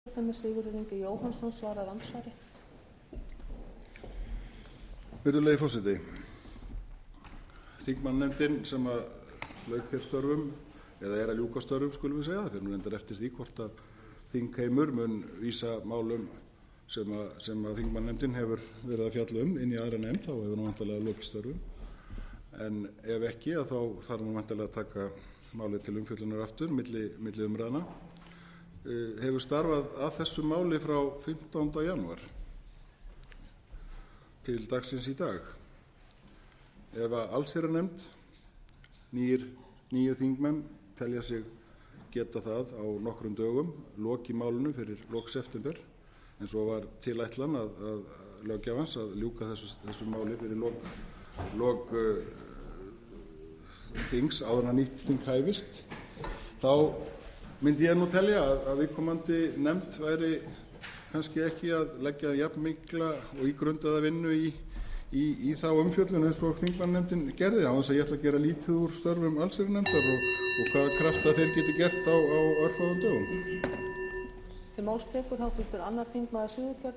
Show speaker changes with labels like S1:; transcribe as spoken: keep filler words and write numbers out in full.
S1: Sigurður Ingi Jóhannsson svarar andsvari.
S2: Virðulegi forseti. Þingmannanefndin sem að lauk hér störfum, eða er að ljúka störfum skulum við segja, það fer nú reyndar eftir því hvort að þingheimur mun vísa málum sem að, sem að þingmannanefndin hefur verið að fjalla um inn í aðra nefnd, þá hefur nú væntanlega lokið störfum. En ef ekki, að þá þarf nú væntanlega að taka málið til umfjöllunar aftur milli, milli umræðna. Uh, hefur starfað að þessu máli frá fimmtánda janúar til dagsins í dag. Ef að allsherjarnefnd, nýr, nýju þingmenn telja sig geta það á nokkrum dögum, loki málinu fyrir lok september, en svo var tilætlan að, að löggjafans að ljúka þessu, þessu máli fyrir lok, lok uh, þings áður en nýtt þing hæfist, þá myndi ég nú telja að, að viðkomandi nefnd væri kannski ekki að leggja jafn mikla og ígrundaða vinnu í, í, í þá umfjöllun eins og þingmannanefndin gerði, án þess að ég ætla að gera lítið úr störfum allsherjarnefndar og, og hvaða krafta þeir geti gert á, á örfáum dögum.
S1: Til máls tekur háttvirtur annar þingmaður Suðurkjördæmis